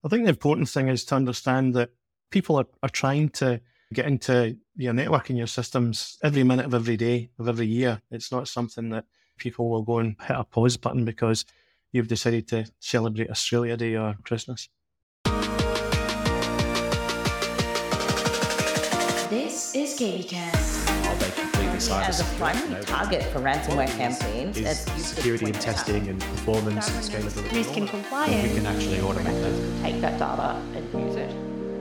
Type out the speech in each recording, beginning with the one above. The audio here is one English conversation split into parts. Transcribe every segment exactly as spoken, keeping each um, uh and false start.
I think the important thing is to understand that people are, are trying to get into your network and your systems every minute of every day of every year. It's not something that people will go and hit a pause button because you've decided to celebrate Australia Day or Christmas. This is KVCast. As a primary target for ransomware campaigns, is security and testing and performance and scalability. Risk and compliance. We can actually automate that. take that data and use it.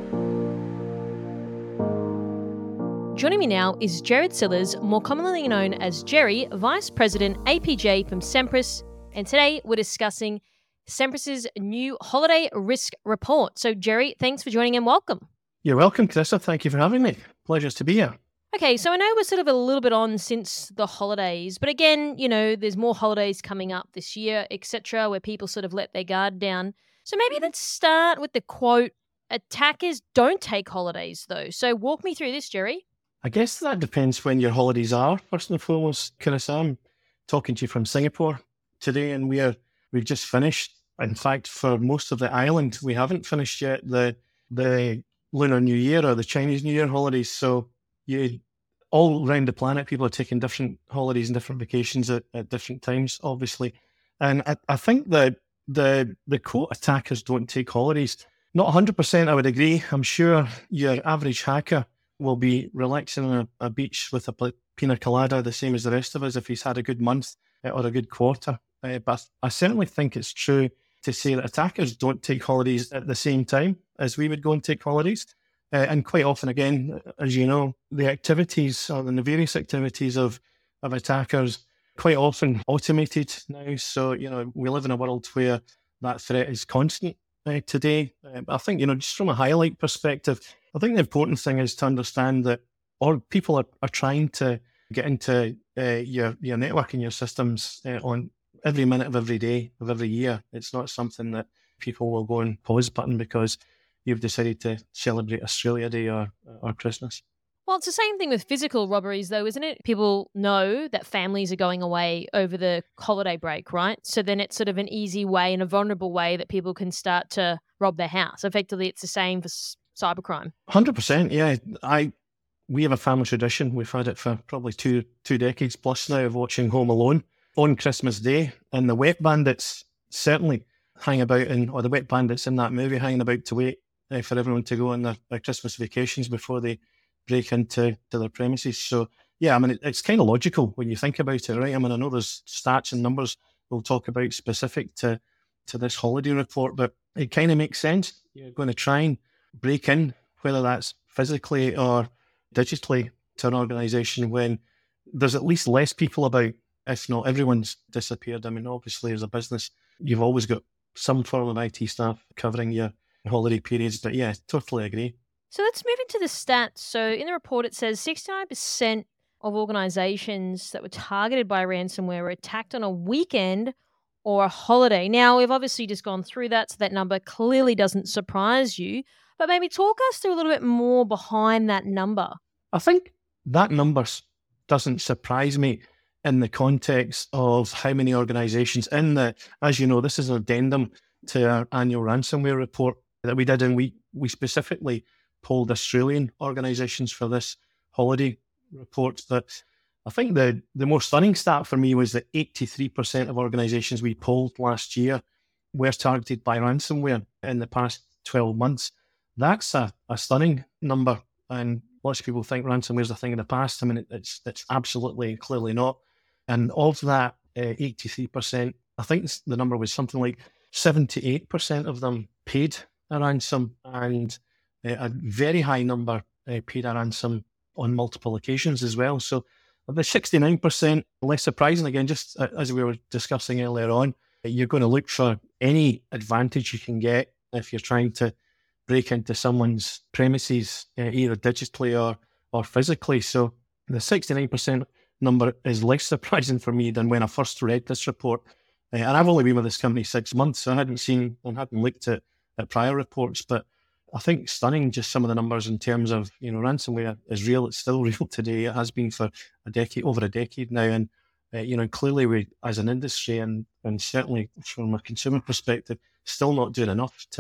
Joining me now is Jared Sillars, more commonly known as Jerry, Vice President A P J from Sempris. And today we're discussing Sempris's new holiday risk report. So Jerry, thanks for joining and welcome. You're welcome, Carissa. Thank you for having me. Pleasure to be here. Okay, so I know we're sort of a little bit on since the holidays, but again, you know, there's more holidays coming up this year, et cetera, where people sort of let their guard down. So maybe let's start with the quote, attackers don't take holidays though. So walk me through this, Jerry. I guess that depends when your holidays are, first and foremost. Carissa, I'm talking to you from Singapore today, and we are, we've just finished. In fact, for most of the island, we haven't finished yet the the Lunar New Year or the Chinese New Year holidays. So you, all around the planet, people are taking different holidays and different vacations at, at different times, obviously. And I, I think that the the quote, attackers don't take holidays, not one hundred percent I would agree. I'm sure your average hacker will be relaxing on a, a beach with a pina colada, the same as the rest of us, if he's had a good month or a good quarter. Uh, but I certainly think it's true to say that attackers don't take holidays at the same time as we would go and take holidays. Uh, and quite often, again, as you know, the activities or the various activities of, of attackers quite often automated now. So, you know, we live in a world where that threat is constant uh, today. Uh, I think, you know, just from a highlight perspective, I think the important thing is to understand that all people are, are trying to get into uh, your, your network and your systems uh, on every minute of every day of every year. It's not something that people will go and pause button because you've decided to celebrate Australia Day or, or Christmas. Well, it's the same thing with physical robberies, though, isn't it? People know that families are going away over the holiday break, right? So then it's sort of an easy way and a vulnerable way that people can start to rob their house. Effectively, it's the same for s- cybercrime. one hundred percent, yeah. I we have a family tradition. We've had it for probably two two decades plus now of watching Home Alone on Christmas Day, and the wet bandits certainly hang about, in, or the wet bandits in that movie hanging about to wait uh, for everyone to go on their, their Christmas vacations before they break into to their premises. So, yeah, I mean, it, it's kind of logical when you think about it, right? I mean, I know there's stats and numbers we'll talk about specific to, to this holiday report, but it kind of makes sense. You're going to try and break in, whether that's physically or digitally, to an organisation when there's at least less people about, if not everyone's disappeared. I mean, obviously, as a business, you've always got some form of I T staff covering your holiday periods. But yeah, totally agree. So let's move into the stats. So in the report, it says sixty-nine percent of organisations that were targeted by ransomware were attacked on a weekend or a holiday. Now, we've obviously just gone through that, so that number clearly doesn't surprise you. But maybe talk us through a little bit more behind that number. I think that number doesn't surprise me in the context of how many organisations in the, as you know, this is an addendum to our annual ransomware report that we did, and we, we specifically polled Australian organisations for this holiday report. That I think the, the most stunning stat for me was that eighty-three percent of organisations we polled last year were targeted by ransomware in the past twelve months. That's a, a stunning number, and lots of people think ransomware is a thing of the past. I mean, it, it's it's absolutely clearly not. And of that uh, eighty-three percent, I think the number was something like seventy-eight percent of them paid a ransom, and uh, a very high number uh, paid a ransom on multiple occasions as well. So the sixty-nine percent, less surprising, again, just uh, as we were discussing earlier on, you're going to look for any advantage you can get if you're trying to break into someone's premises, uh, either digitally or, or physically. So the sixty-nine percent number is less surprising for me than when I first read this report. Uh, and I've only been with this company six months, so I hadn't seen and hadn't looked at, at prior reports. But I think stunning, just some of the numbers in terms of, you know, ransomware is real. It's still real today. It has been for a decade, over a decade now. And, uh, you know, clearly we, as an industry and, and certainly from a consumer perspective, still not doing enough to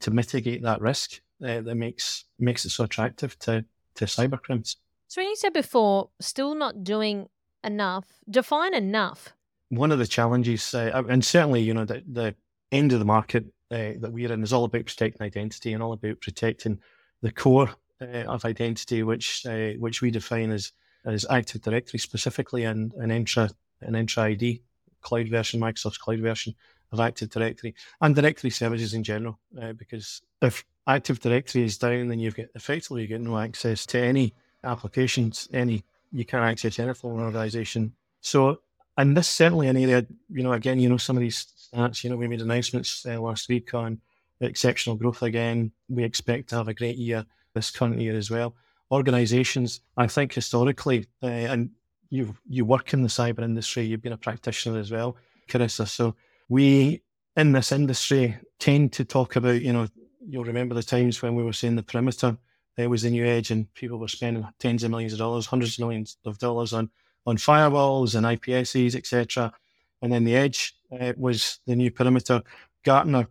to mitigate that risk uh, that makes makes it so attractive to, to cybercrimes. So when you said before, still not doing enough, define enough. One of the challenges, uh, and certainly, you know, the, the end of the market uh, that we're in is all about protecting identity and all about protecting the core uh, of identity, which uh, which we define as as Active Directory specifically, and an Entra an Entra I D cloud version, Microsoft's cloud version of Active Directory, and directory services in general. Uh, because if Active Directory is down, then you've got effectively you get no access to any applications, any you can't access anything in an organization. So, and this is certainly an area, you know, again, you know, some of these stats, you know, we made announcements uh, last week on exceptional growth again. We expect to have a great year this current year as well. Organizations, I think historically, uh, and you you work in the cyber industry, you've been a practitioner as well, Carissa. So we, in this industry, tend to talk about, you know, you'll remember the times when we were saying the perimeter uh, was the new edge and people were spending tens of millions of dollars, hundreds of millions of dollars on, on firewalls and I P Ss, et cetera. And then the edge uh, was the new perimeter. Gartner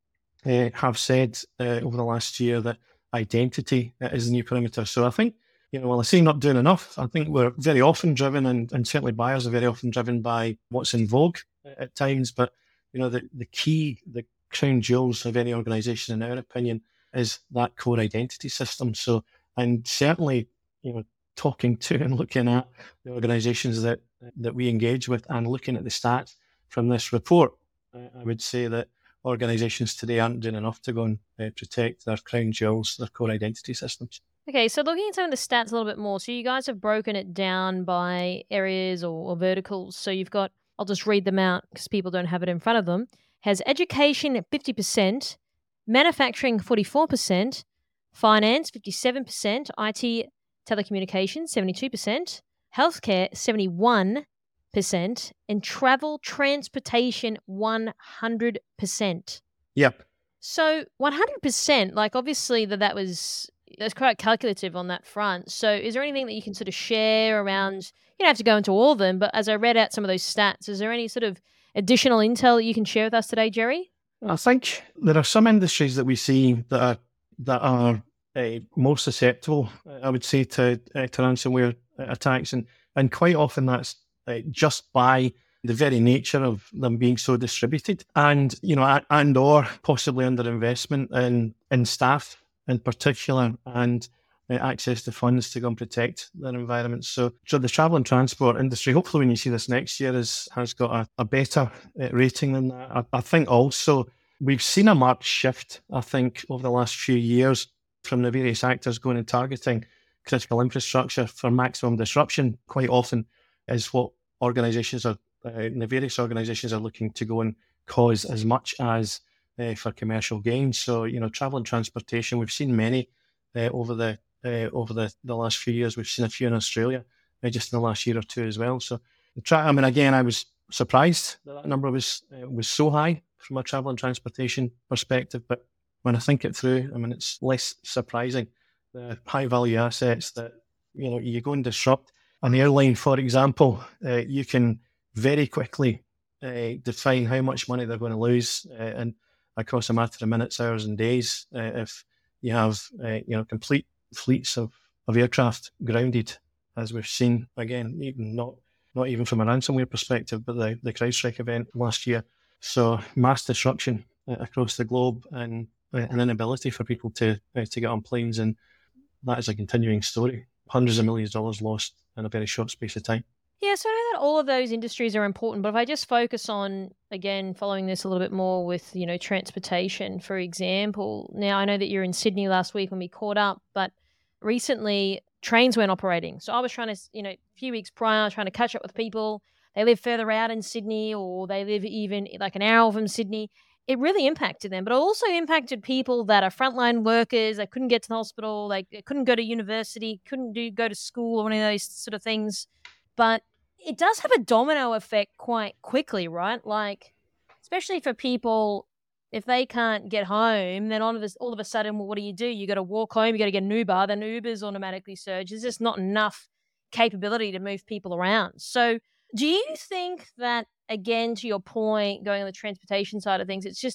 uh, have said uh, over the last year that identity is the new perimeter. So I think, you know, while I say not doing enough, I think we're very often driven, and, and certainly buyers are very often driven by what's in vogue at times. But, you know, the, the key, the crown jewels of any organization, in our opinion, is that core identity system. So, and certainly, you know, talking to and looking at the organizations that, that we engage with and looking at the stats from this report, I would say that organizations today aren't doing enough to go and uh, protect their crown jewels, their core identity systems. Okay, so looking at some of the stats a little bit more, so you guys have broken it down by areas or, or verticals. So you've got, I'll just read them out because people don't have it in front of them, has education at fifty percent, manufacturing forty-four percent, finance fifty-seven percent, I T telecommunications seventy-two percent, healthcare seventy-one percent, and travel transportation one hundred percent. Yep. So one hundred percent, like obviously that that was, that's quite calculative on that front. So is there anything that you can sort of share around, you don't have to go into all of them, but as I read out some of those stats, is there any sort of additional intel that you can share with us today, Jerry? I think there are some industries that we see that are, that are uh, more susceptible, I would say, to, uh, to ransomware attacks. And, and quite often that's uh, just by the very nature of them being so distributed, and, you know, and or possibly under investment in, in staff in particular, and uh, access to funds to go and protect their environments. So, so the travel and transport industry, hopefully when you see this next year, is, has got a, a better uh, rating than that. I, I think also we've seen a marked shift, I think, over the last few years from the various actors going and targeting critical infrastructure for maximum disruption. Quite often is what organizations are, uh, the various organizations are looking to go and cause as much as uh, for commercial gain. So, you know, travel and transportation, we've seen many uh, over the uh, over the, the last few years. We've seen a few in Australia uh, just in the last year or two as well. So, tra- I mean, again, I was surprised that that number was uh, was so high from a travel and transportation perspective. But when I think it through, I mean, it's less surprising. The high value assets that, you know, you go and disrupt an airline, for example, uh, you can very quickly uh, define how much money they're going to lose, uh, and across a matter of minutes, hours, and days, uh, if you have uh, you know complete fleets of, of aircraft grounded, as we've seen again, even not not even from a ransomware perspective, but the the CrowdStrike event last year. So mass destruction uh, across the globe, and uh, an inability for people to uh, to get on planes, and that is a continuing story. Hundreds of millions of dollars lost in a very short space of time. Yeah, so I know that all of those industries are important, but if I just focus on, again, following this a little bit more with, you know, transportation, for example. Now, I know that you're in Sydney last week when we caught up, but recently trains weren't operating. So I was trying to, you know, a few weeks prior, trying to catch up with people. They live further out in Sydney, or they live even like an hour from Sydney. It really impacted them, but it also impacted people that are frontline workers. They couldn't get to the hospital. They, they couldn't go to university, couldn't do go to school or one of those sort of things. But it does have a domino effect quite quickly, right? Like, especially for people, if they can't get home, then all of a, all of a sudden, well, what do you do? You got to walk home, you got to get an Uber, then Uber's automatically surge. There's just not enough capability to move people around. So do you think that, again, to your point, going on the transportation side of things, it's just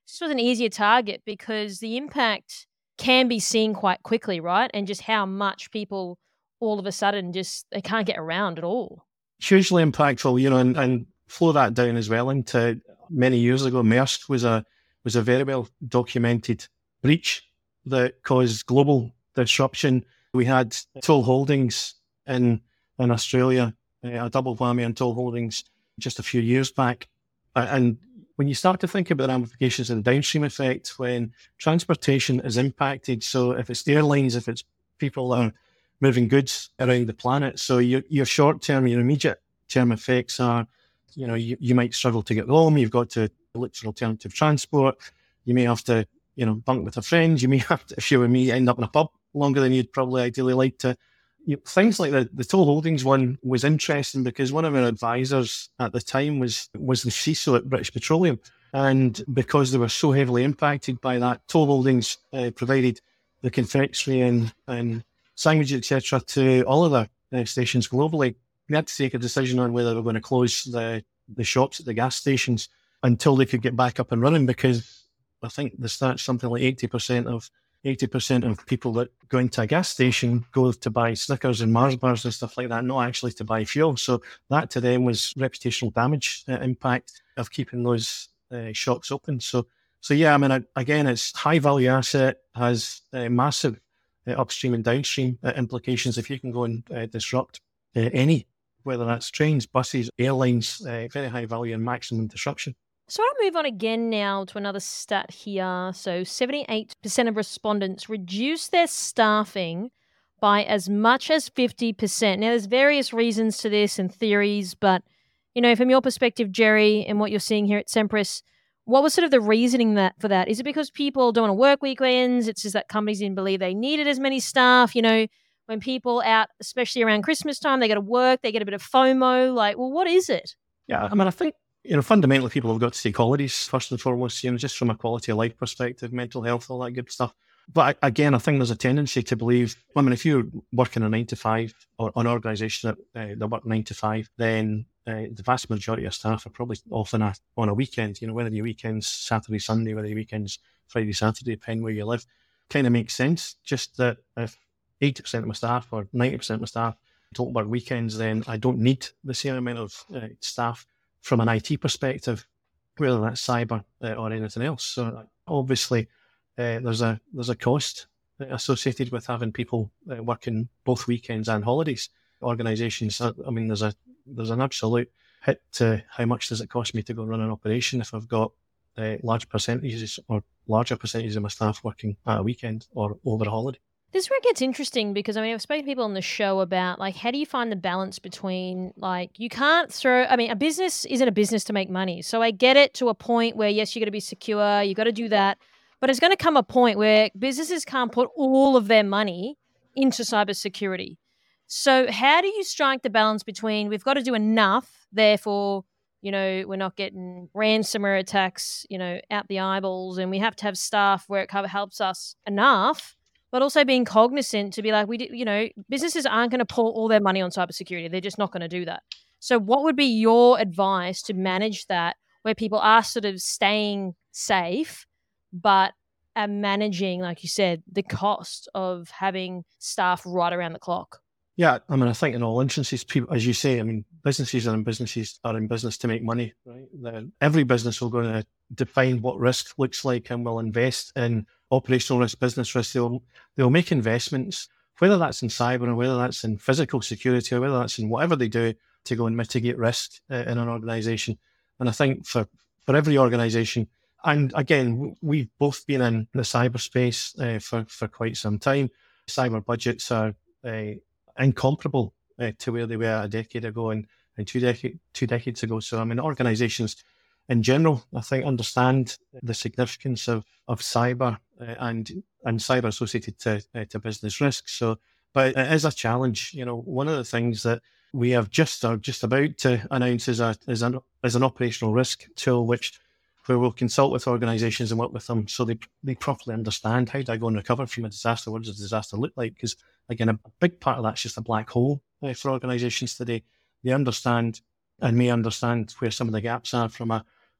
this was an easier target because the impact can be seen quite quickly, right? And just how much people all of a sudden just, they can't get around at all. Hugely impactful, you know, and, and flow that down as well into many years ago, Maersk was a was a very well documented breach that caused global disruption. We had Toll Holdings in in Australia, a double whammy on Toll Holdings just a few years back. And when you start to think about ramifications and downstream effect, when transportation is impacted, so if it's airlines, if it's people that are moving goods around the planet, so your your short term, your immediate term effects are, you know, you, you might struggle to get home. You've got to look for alternative transport. You may have to, you know, bunk with a friend. You may have to, if you were me, end up in a pub longer than you'd probably ideally like to. You know, things like the, the Toll Holdings one was interesting because one of our advisors at the time was was the C I S O at British Petroleum. And because they were so heavily impacted by that, Toll Holdings uh, provided the confectionery and, and sandwiches, et cetera, to all of the uh, stations globally. We had to take a decision on whether we were going to close the, the shops at the gas stations until they could get back up and running, because I think the stats, something like eighty percent of eighty percent of people that go into a gas station go to buy Snickers and Mars bars and stuff like that, not actually to buy fuel. So that to them was reputational damage uh, impact of keeping those uh, shops open. So, so yeah, I mean, I, again, it's high value asset, has uh, massive uh, upstream and downstream uh, implications if you can go and uh, disrupt uh, any, whether that's trains, buses, airlines, uh, very high value and maximum disruption. So I want to move on again now to another stat here. So seventy-eight percent of respondents reduced their staffing by as much as fifty percent. Now, there's various reasons to this and theories, but, you know, from your perspective, Jerry, and what you're seeing here at Sempris, what was sort of the reasoning that for that? Is it because people don't want to work weekends? It's just that companies didn't believe they needed as many staff? You know, when people out, especially around Christmas time, they go to work, they get a bit of FOMO. Like, well, what is it? Yeah, I mean, I think, you know, fundamentally, people have got to take holidays first and foremost, you know, just from a quality of life perspective, mental health, all that good stuff. But I, again, I think there's a tendency to believe, I mean, if you're working a nine to five or an organisation that, uh, that work nine to five, then uh, the vast majority of staff are probably often a, on a weekend, you know, whether your weekend's Saturday, Sunday, whether your weekend's Friday, Saturday, depending where you live, kind of makes sense. Just that if eighty percent of my staff or ninety percent of my staff don't work weekends, then I don't need the same amount of uh, staff from an I T perspective, whether that's cyber uh, or anything else. So obviously, uh, there's a there's a cost associated with having people uh, working both weekends and holidays. Organisations, I mean, there's a there's an absolute hit to how much does it cost me to go run an operation if I've got uh, large percentages or larger percentages of my staff working at a weekend or over a holiday. This is where it gets interesting because, I mean, I've spoken to people on the show about, like, how do you find the balance between, like, you can't throw, I mean, a business isn't a business to make money. So I get it to a point where, yes, you got to be secure, you got to do that. But it's going to come a point where businesses can't put all of their money into cybersecurity. So how do you strike the balance between we've got to do enough, therefore, you know, we're not getting ransomware attacks, you know, out the eyeballs, and we have to have staff where it helps us enough, but also being cognizant to be like, we, you know, businesses aren't going to pull all their money on cybersecurity. They're just not going to do that. So what would be your advice to manage that where people are sort of staying safe, but are managing, like you said, the cost of having staff right around the clock? Yeah, I mean, I think in all instances, people, as you say, I mean, businesses are in businesses are in business to make money, right? The, every business will go to define what risk looks like and will invest in operational risk, business risk. They'll they'll make investments, whether that's in cyber or whether that's in physical security or whether that's in whatever they do to go and mitigate risk uh, in an organisation. And I think for for every organisation, and again, we've both been in the cyberspace uh, for for quite some time. Cyber budgets are uh, incomparable uh, to where they were a decade ago and, and two, decade, two decades ago. So, I mean, organisations in general, I think, understand the significance of, of cyber uh, and and cyber associated to uh, to business risks. So, but it is a challenge. You know, one of the things that we have just are just about to announce is a is an is an operational risk tool, which where we'll consult with organisations and work with them so they they properly understand how do I go and recover from a disaster. What does a disaster look like? Because again, a big part of that's just a black hole uh, for organisations today. They understand and may understand where some of the gaps are from a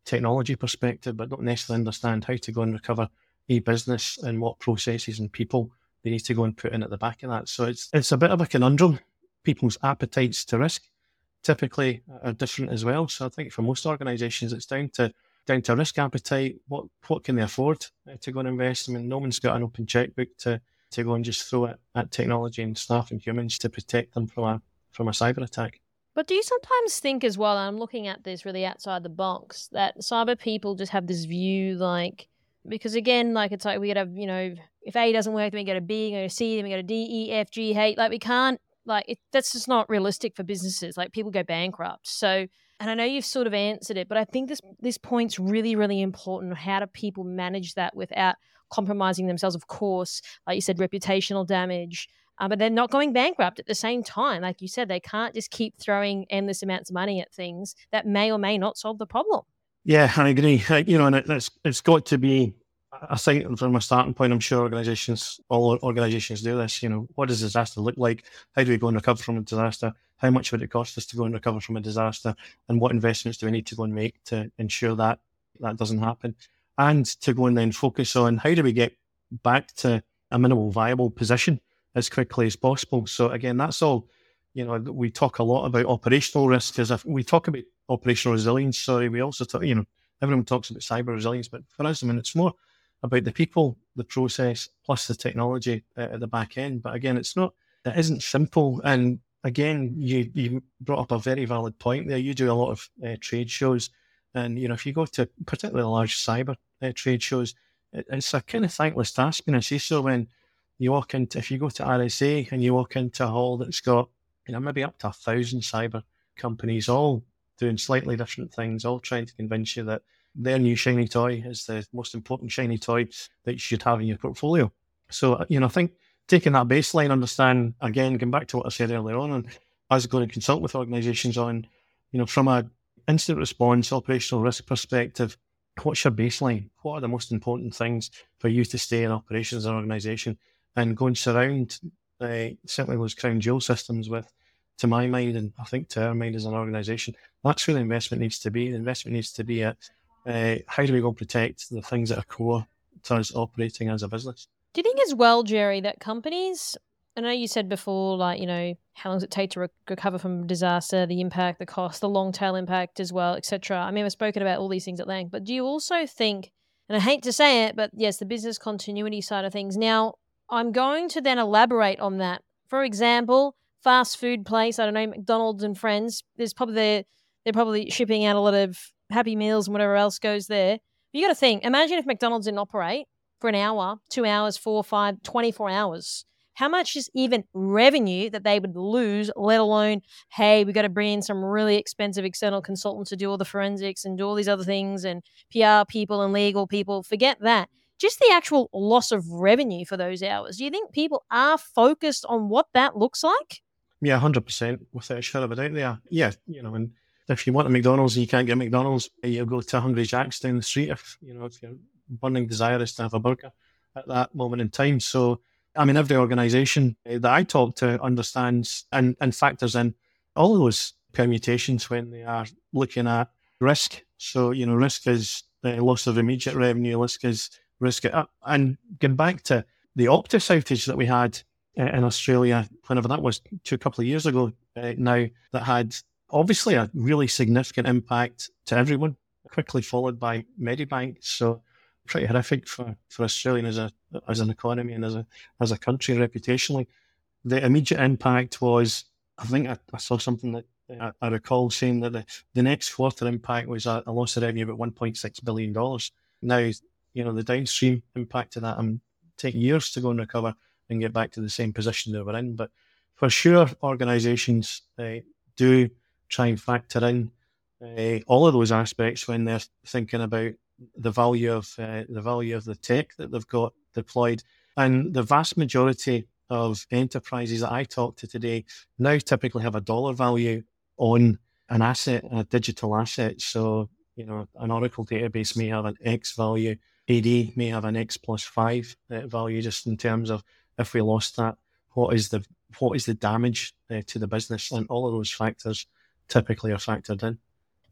technology perspective, but don't necessarily understand how to go and recover a business and what processes and people they need to go and put in at the back of that. So it's it's a bit of a conundrum. People's appetites to risk typically are different as well. So I think for most organisations, it's down to down to risk appetite. What what can they afford to go and invest? I mean, no one's got an open checkbook to to go and just throw it at technology and staff and humans to protect them from a from a cyber attack. But do you sometimes think as well, and I'm looking at this really outside the box, that cyber people just have this view like, because again, like it's like we gotta have, you know, if A doesn't work, then we go to B, go to C, then we go to D, E, F, G, H. Like we can't, like it, that's just not realistic for businesses. Like people go bankrupt. So, and I know you've sort of answered it, but I think this this point's really, really important. How do people manage that without compromising themselves? Of course, like you said, reputational damage. Uh, but they're not going bankrupt at the same time. Like you said, they can't just keep throwing endless amounts of money at things that may or may not solve the problem. Yeah, I agree. Uh, you know, and it, it's it's got to be, I think from a starting point, I'm sure organisations, all organisations do this, you know, what does disaster look like? How do we go and recover from a disaster? How much would it cost us to go and recover from a disaster? And what investments do we need to go and make to ensure that that doesn't happen? And to go and then focus on how do we get back to a minimal viable position as quickly as possible. So again, that's all, you know, we talk a lot about operational risk as if we talk about operational resilience. Sorry, we also talk, you know, everyone talks about cyber resilience, but for us, I mean, it's more about the people, the process, plus the technology uh, at the back end. But again, it's not, it isn't simple. And again, you, you brought up a very valid point there. You do a lot of uh, trade shows. And, you know, if you go to particularly large cyber uh, trade shows, it, it's a kind of thankless task. And I see so when you walk into, if you go to R S A and you walk into a hall that's got, you know, maybe up to a thousand cyber companies, all doing slightly different things, all trying to convince you that their new shiny toy is the most important shiny toy that you should have in your portfolio. So, you know, I think taking that baseline, understand, again, going back to what I said earlier on, and as going to consult with organisations on, you know, from a incident response, operational risk perspective, what's your baseline? What are the most important things for you to stay in operations as an organisation? And go and surround uh, certainly those crown jewel systems with, to my mind, and I think to our mind as an organisation, that's where the investment needs to be. The investment needs to be at uh, how do we go and protect the things that are core to us operating as a business. Do you think as well, Jerry, that companies, I know you said before, like, you know, how long does it take to re- recover from a disaster, the impact, the cost, the long tail impact as well, et cetera. I mean, we've spoken about all these things at length, but do you also think, and I hate to say it, but yes, the business continuity side of things. Now, I'm going to then elaborate on that. For example, fast food place, I don't know, McDonald's and Friends, there's probably they're, they're probably shipping out a lot of Happy Meals and whatever else goes there. You got to think, imagine if McDonald's didn't operate for an hour, two hours, four, five, twenty-four hours. How much is even revenue that they would lose, let alone, hey, we got to bring in some really expensive external consultants to do all the forensics and do all these other things and P R people and legal people. Forget that. Just the actual loss of revenue for those hours. Do you think people are focused on what that looks like? Yeah, one hundred percent without a shadow of a doubt there. Yeah, you know, and if you want a McDonald's and you can't get McDonald's, you'll go to Hungry Jack's down the street if, you know, if you're burning desirous to have a burger at that moment in time. So, I mean, every organisation that I talk to understands and, and factors in all of those permutations when they are looking at risk. So, you know, risk is the loss of immediate revenue, risk is risk it up. And getting back to the Optus outage that we had uh, in Australia, whenever that was, two, a couple of years ago uh, now, that had obviously a really significant impact to everyone, quickly followed by Medibank. So pretty horrific for, for Australia as a as an economy and as a as a country reputationally. The immediate impact was, I think I, I saw something that I, I recall saying that the, the next quarter impact was a, a loss of revenue of about one point six billion dollars. Now, you know, the downstream impact of that, I'm taking years to go and recover and get back to the same position that we're in. But for sure, organisations uh, do try and factor in uh, all of those aspects when they're thinking about the value of uh, the value of the tech that they've got deployed. And the vast majority of enterprises that I talk to today now typically have a dollar value on an asset, a digital asset. So, you know, an Oracle database may have an X value. A D may have an X plus five uh, value, just in terms of if we lost that, what is the what is the damage uh, to the business, and all of those factors typically are factored in.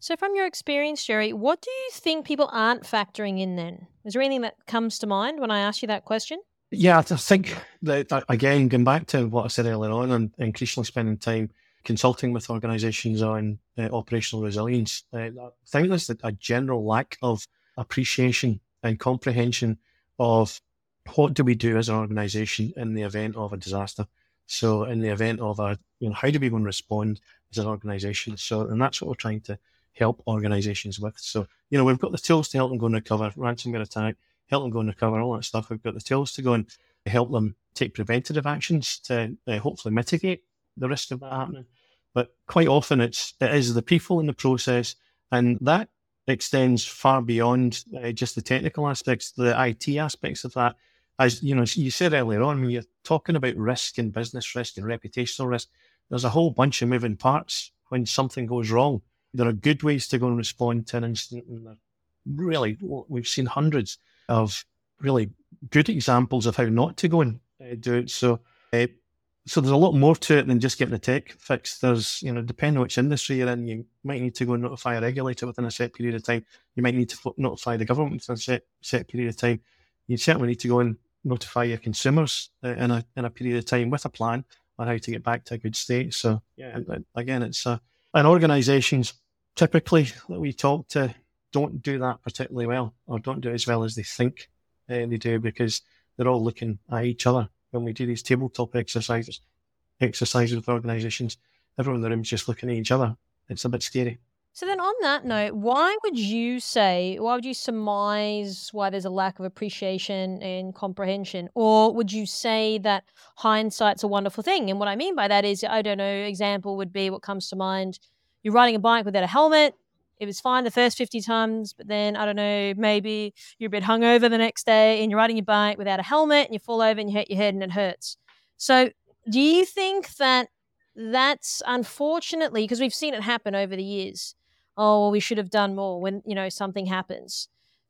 So from your experience, Jerry, what do you think people aren't factoring in then? Is there anything that comes to mind when I ask you that question? Yeah, I think that, again, going back to what I said earlier on, and increasingly spending time consulting with organisations on uh, operational resilience, uh, I think there's a general lack of appreciation and comprehension of what do we do as an organisation in the event of a disaster. So in the event of a, you know, how do we go and respond as an organisation? So, and that's what we're trying to help organisations with. So, you know, we've got the tools to help them go and recover, ransomware attack, help them go and recover, all that stuff. We've got the tools to go and help them take preventative actions to uh, hopefully mitigate the risk of that happening. But quite often it's, it is the people in the process, and that extends far beyond uh, just the technical aspects, the I T aspects of that. As you know, you said earlier on, when you're talking about risk and business risk and reputational risk, there's a whole bunch of moving parts when something goes wrong. There are good ways to go and respond to an incident, and really, we've seen hundreds of really good examples of how not to go and uh, do it. So, uh, so there's a lot more to it than just getting the tech fixed. There's, you know, depending on which industry you're in, you might need to go and notify a regulator within a set period of time. You might need to fo- notify the government within a set, set period of time. You certainly need to go and notify your consumers uh, in a in a period of time with a plan on how to get back to a good state. So, yeah, again, it's uh, and organisations typically that we talk to don't do that particularly well, or don't do it as well as they think uh, they do, because they're all looking at each other. When we do these tabletop exercises, exercises with organisations, everyone in the room's just looking at each other. It's a bit scary. So then on that note, why would you say, why would you surmise why there's a lack of appreciation and comprehension? Or would you say that hindsight's a wonderful thing? And what I mean by that is, I don't know, example would be what comes to mind. You're riding a bike without a helmet. It was fine the first fifty times, but then, I don't know, maybe you're a bit hungover the next day and you're riding your bike without a helmet and you fall over and you hurt your head and it hurts. So do you think that that's unfortunately, because we've seen it happen over the years, oh, well, we should have done more when, you know, something happens.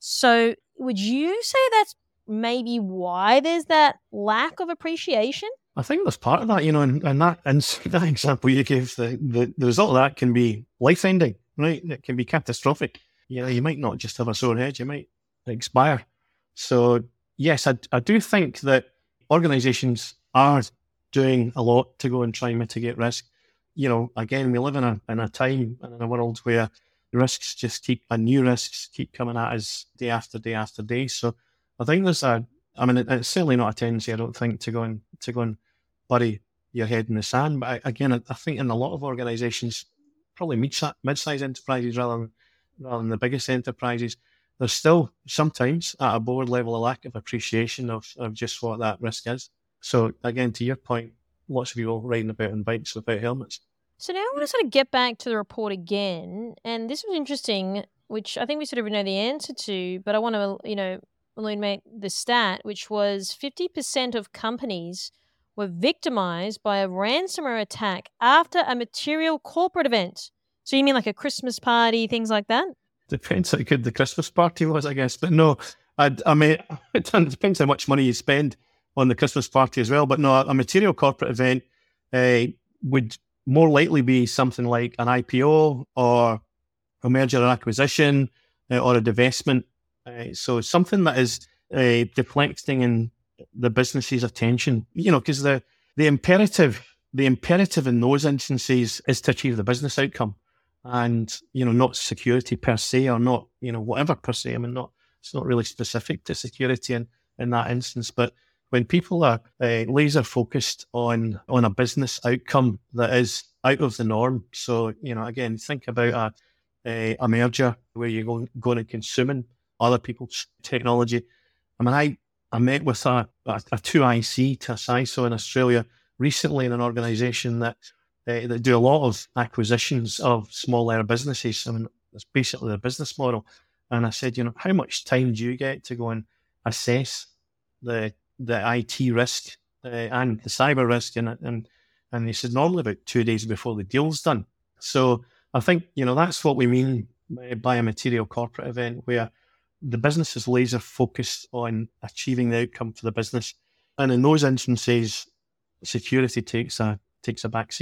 So would you say that's maybe why there's that lack of appreciation? I think there's part of that, you know, and, and that and that example you gave, the, the, the result of that can be life-ending, right? It can be catastrophic. You know, you might not just have a sore head, you might expire. So, yes, I, I do think that organisations are doing a lot to go and try and mitigate risk. You know, again, we live in a in a time and in a world where the risks just keep, and new risks keep coming at us day after day after day. So I think there's a, I mean, it, it's certainly not a tendency, I don't think, to go and to go and bury your head in the sand. But I, again, I, I think in a lot of organisations, probably mid mid-sized enterprises rather than rather than the biggest enterprises, there's still sometimes at a board level a lack of appreciation of, of just what that risk is. So again, to your point, lots of people riding about on bikes without helmets. So now I want to sort of get back to the report again, and this was interesting, which I think we sort of know the answer to, but I want to, you know, illuminate the stat, which was fifty percent of companies were victimized by a ransomware attack after a material corporate event. So you mean like a Christmas party, things like that? Depends how good the Christmas party was, I guess. But no, I, I mean, it depends how much money you spend on the Christmas party as well. But no, a material corporate event uh, would more likely be something like an I P O or a merger or acquisition uh, or a divestment. Uh, so something that is uh, deflecting in the business's attention, you know, because the, the imperative, the imperative in those instances is to achieve the business outcome, and, you know, not security per se, or not, you know, whatever per se. I mean, not, it's not really specific to security in, in that instance, but when people are uh, laser focused on, on a business outcome that is out of the norm. So, you know, again, think about a, a, a merger where you're going, going and consuming other people's technology. I mean, I, I met with a, a, a two I C to a C I S O in Australia recently in an organisation that uh, that do a lot of acquisitions of smaller businesses. I mean, it's basically their business model. And I said, you know, how much time do you get to go and assess the the I T risk uh, and the cyber risk? And, and and they said normally about two days before the deal's done. So I think, you know, that's what we mean by a material corporate event, where the business is laser focused on achieving the outcome for the business. And in those instances, security takes a takes a back seat.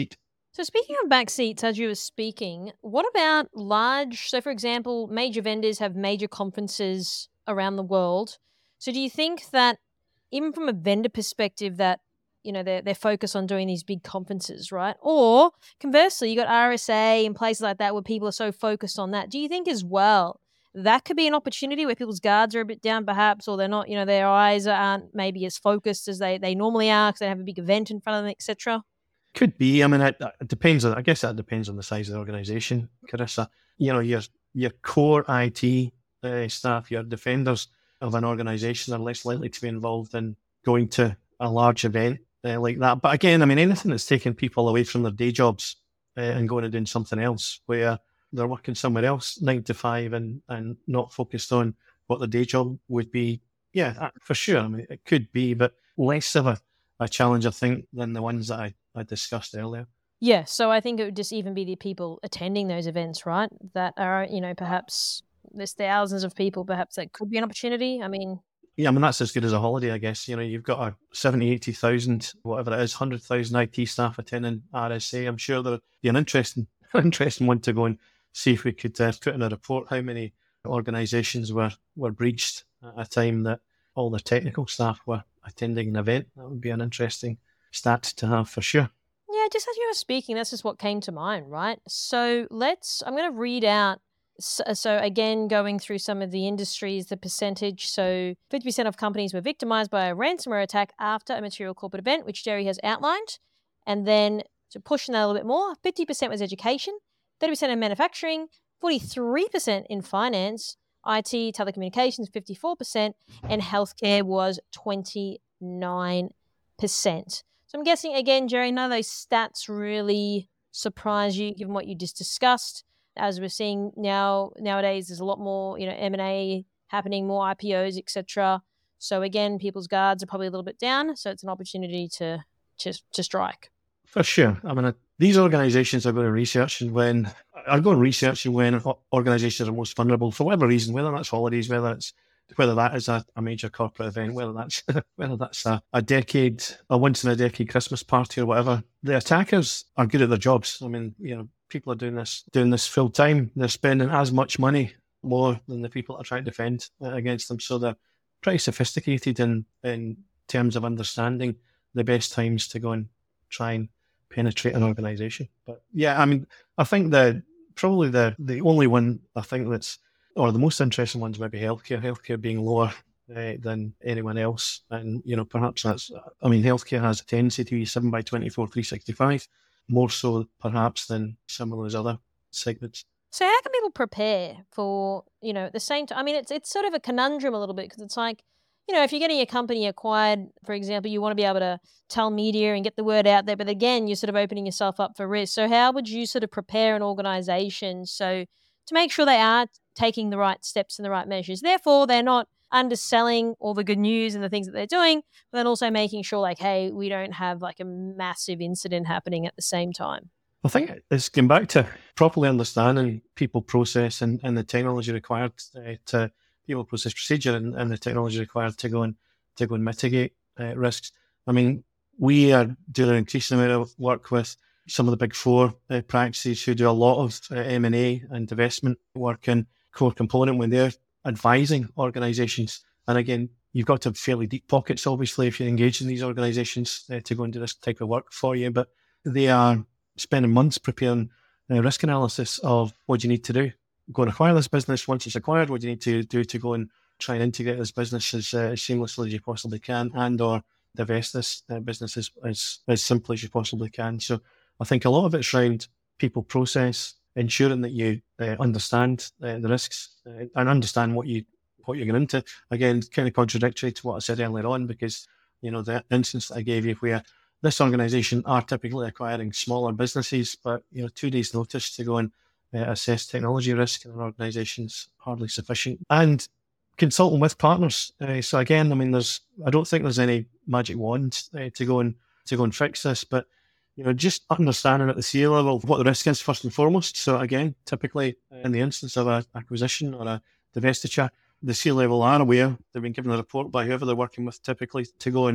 So speaking of back seats, as you were speaking, what about large, so for example, major vendors have major conferences around the world. So do you think that even from a vendor perspective that, you know, they're, they're focused on doing these big conferences, right? Or conversely, you got R S A and places like that where people are so focused on that. Do you think as well that could be an opportunity where people's guards are a bit down perhaps, or they're not, you know, their eyes aren't maybe as focused as they, they normally are because they have a big event in front of them, et cetera? Could be. I mean, it, it depends on, I guess that depends on the size of the organisation, Carissa. You know, your your core I T uh, staff, your defenders of an organisation are less likely to be involved in going to a large event uh, like that. But again, I mean, anything that's taking people away from their day jobs uh, and going and doing something else where they're working somewhere else, nine to five, and, and not focused on what the day job would be, yeah, for sure. I mean, it could be, but less of a, a challenge, I think, than the ones that I, I discussed earlier. Yeah, so I think it would just even be the people attending those events, right? That are, you know, perhaps there's thousands of people, perhaps that could be an opportunity. I mean... Yeah, I mean, that's as good as a holiday, I guess. You know, you've got a seventy, eighty thousand, whatever it is, one hundred thousand I T staff attending R S A. I'm sure there'd be an interesting, interesting one to go and see if we could uh, put in a report how many organisations were, were breached at a time that all the technical staff were attending an event. That would be an interesting stat to have for sure. Yeah, just as you were speaking, that's just what came to mind, right? So let's, I'm going to read out, so, so again, going through some of the industries, the percentage. So fifty percent of companies were victimized by a ransomware attack after a material corporate event, which Jerry has outlined. And then to push that a little bit more, fifty percent was education, thirty percent in manufacturing, forty-three percent in finance, I T, telecommunications, fifty-four percent, and healthcare was twenty-nine percent. So I'm guessing, again, Jerry, none of those stats really surprise you, given what you just discussed. As we're seeing now, nowadays, there's a lot more, you know, M and A happening, more I P Os, et cetera. So again, people's guards are probably a little bit down. So it's an opportunity to to, to strike. For sure. I mean, these organisations are going to research, and when are going to research and when organisations are most vulnerable for whatever reason, whether that's holidays, whether it's whether that is a, a major corporate event, whether that's whether that's a, a decade, a once in a decade Christmas party or whatever. The attackers are good at their jobs. I mean, you know, people are doing this doing this full time. They're spending as much money more than the people that are trying to defend against them. So they're pretty sophisticated in in terms of understanding the best times to go and try and penetrate an organisation. But yeah, I mean, I think that probably the the only one I think that's, or the most interesting ones, maybe healthcare. Healthcare being lower uh, than anyone else, and you know, perhaps that's. I mean, healthcare has a tendency to be seven by twenty-four, three sixty-five, more so perhaps than some of those other segments. So how can people prepare for, you know, at the same time? I mean, it's it's sort of a conundrum a little bit, because it's like, you know, if you're getting a company acquired, for example, you want to be able to tell media and get the word out there, but again, you're sort of opening yourself up for risk. So how would you sort of prepare an organization so to make sure they are taking the right steps and the right measures? Therefore, they're not underselling all the good news and the things that they're doing, but then also making sure, like, hey, we don't have like a massive incident happening at the same time. I think it's going back to properly understanding people process and, and the technology required uh, to people process procedure and, and the technology required to go and to go and mitigate uh, risks. I mean, we are doing an increasing amount of work with some of the big four uh, practices who do a lot of uh, M and A and divestment work in core component when they're advising organisations. And again, you've got to have fairly deep pockets, obviously, if you're engaged in these organisations uh, to go and do this type of work for you. But they are spending months preparing uh, risk analysis of what you need to do. Go and acquire this business. Once it's acquired, what do you need to do to go and try and integrate this business as, uh, as seamlessly as you possibly can, and or divest this uh, business as, as, as simply as you possibly can. So I think a lot of it's around people process, ensuring that you uh, understand uh, the risks uh, and understand what, you, what you're going into. Again, kind of contradictory to what I said earlier on, because, you know, the instance that I gave you where this organisation are typically acquiring smaller businesses, but, you know, two days notice to go and uh, assess technology risk in an organisation is hardly sufficient. And consulting with partners. Uh, so again, I mean, there's, I don't think there's any magic wand uh, to go and to go and fix this, but you know, just understanding at the C level what the risk is first and foremost. So again, typically in the instance of an acquisition or a divestiture, the C level are aware. They've been given a report by whoever they're working with typically to go and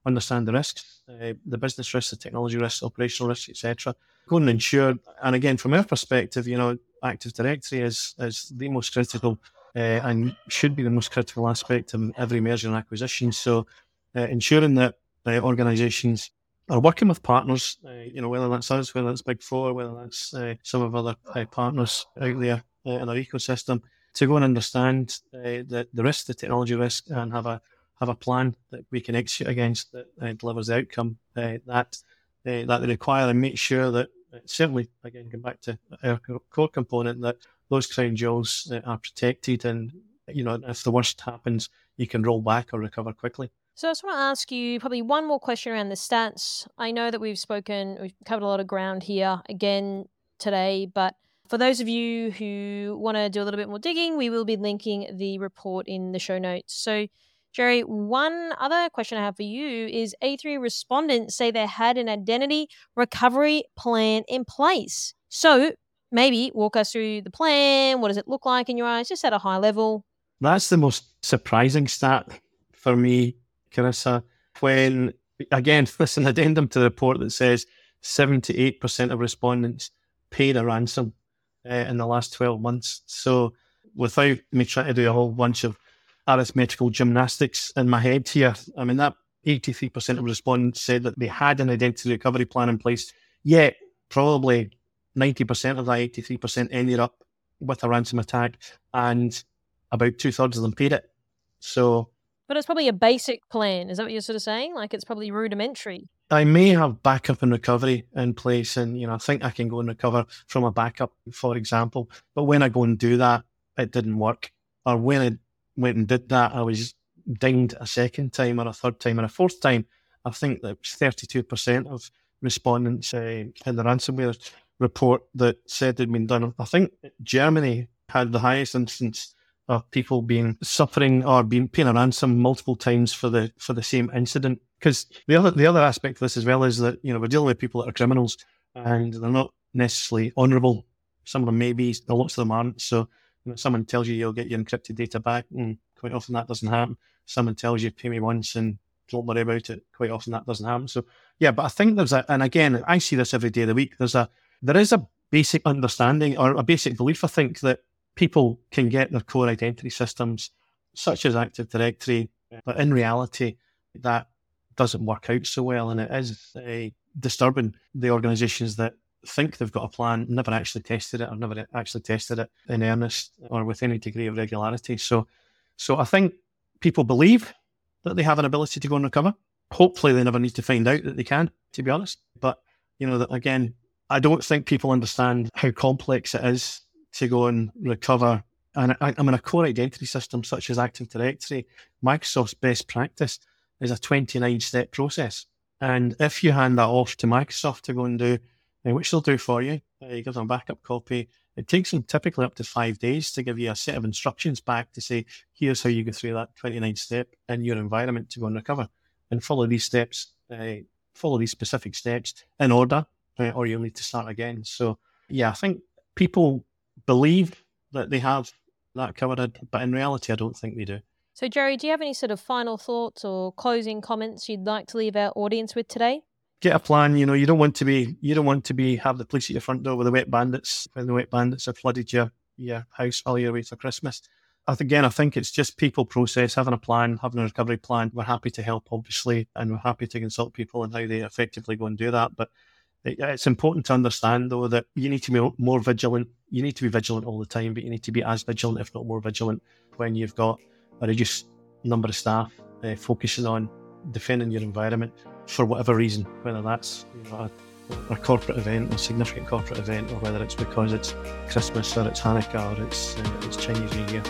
understand the risks, uh, the business risks, the technology risks, operational risks, et cetera. Go and ensure, and again, from our perspective, you know, Active Directory is is the most critical uh, and should be the most critical aspect of every merger and acquisition. So, uh, ensuring that uh, organisations are working with partners, uh, you know, whether that's us, whether that's Big Four, whether that's uh, some of other uh, partners out there uh, in our ecosystem, to go and understand uh, the the risk, the technology risk, and have a have a plan that we can execute against that uh, delivers the outcome uh, that uh, that they require, and make sure that uh, certainly, again, come back to our core component, that those crown jewels uh, are protected, and you know, if the worst happens, you can roll back or recover quickly. So I just want to ask you probably one more question around the stats. I know that we've spoken, we've covered a lot of ground here again today, but for those of you who want to do a little bit more digging, we will be linking the report in the show notes. So Jerry, one other question I have for you is A three respondents say they had an identity recovery plan in place. So maybe walk us through the plan. What does it look like in your eyes, just at a high level? That's the most surprising stat for me, Carissa, when, again, there's an addendum to the report that says seventy-eight percent of respondents paid a ransom uh, in the last twelve months. So without me trying to do a whole bunch of arithmetical gymnastics in my head here, I mean, that eighty-three percent of respondents said that they had an identity recovery plan in place, yet probably ninety percent of that eighty-three percent ended up with a ransom attack, and about two-thirds of them paid it. So... But it's probably a basic plan. Is that what you're sort of saying? Like, it's probably rudimentary. I may have backup and recovery in place, and you know, I think I can go and recover from a backup, for example. But when I go and do that, it didn't work. Or when I went and did that, I was dinged a second time, or a third time, or a fourth time. I think that thirty-two percent of respondents uh, in the ransomware report that said they'd been done. I think Germany had the highest instance of people being suffering or being paying a ransom multiple times for the for the same incident. Because the other the other aspect of this as well is that, you know, we're dealing with people that are criminals, and they're not necessarily honourable. Some of them may be, lots of them aren't. So, you know, someone tells you you'll get your encrypted data back, and quite often that doesn't happen. Someone tells you pay me once and don't worry about it. Quite often that doesn't happen. So yeah, but I think there's a, and again, I see this every day of the week. There's a there is a basic understanding or a basic belief, I think, that people can get their core identity systems, such as Active Directory, but in reality, that doesn't work out so well, and it is uh, disturbing. The organisations that think they've got a plan never actually tested it, or never actually tested it in earnest or with any degree of regularity. So, so I think people believe that they have an ability to go and recover. Hopefully, they never need to find out that they can, to be honest. But you know, that again, I don't think people understand how complex it is to go and recover. And I, I mean, a core identity system such as Active Directory, Microsoft's best practice is a twenty-nine step process. And if you hand that off to Microsoft to go and do, which they'll do for you, uh, you give them a backup copy. It takes them typically up to five days to give you a set of instructions back to say, here's how you go through that twenty-nine step in your environment to go and recover. And follow these steps, uh, follow these specific steps in order, uh, or you'll need to start again. So yeah, I think people believe that they have that covered, but in reality, I don't think they do. So, Jerry, do you have any sort of final thoughts or closing comments you'd like to leave our audience with today? Get a plan. You know, you don't want to be, you don't want to be have the police at your front door with the wet bandits when the wet bandits have flooded your your house all your way for Christmas. Again, I think it's just people process, having a plan, having a recovery plan. We're happy to help, obviously, and we're happy to consult people on how they effectively go and do that. But it's important to understand, though, that you need to be more vigilant. You need to be vigilant all the time, but you need to be as vigilant, if not more vigilant, when you've got a reduced number of staff uh, focusing on defending your environment for whatever reason, whether that's, you know, a, a corporate event, a significant corporate event, or whether it's because it's Christmas or it's Hanukkah or it's, uh, it's Chinese New Year.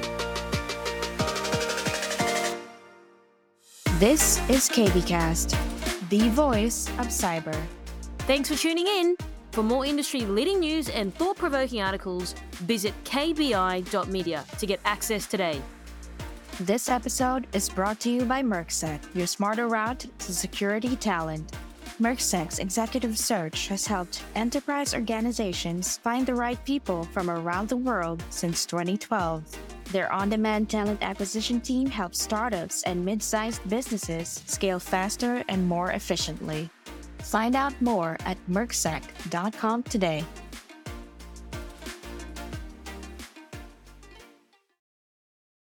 This is KBcast, the voice of cyber. Thanks for tuning in. For more industry-leading news and thought-provoking articles, visit k b i dot media to get access today. This episode is brought to you by Merkset, your smarter route to security talent. Mercsec's executive search has helped enterprise organizations find the right people from around the world since twenty twelve. Their on-demand talent acquisition team helps startups and mid-sized businesses scale faster and more efficiently. Find out more at mercsec dot com today.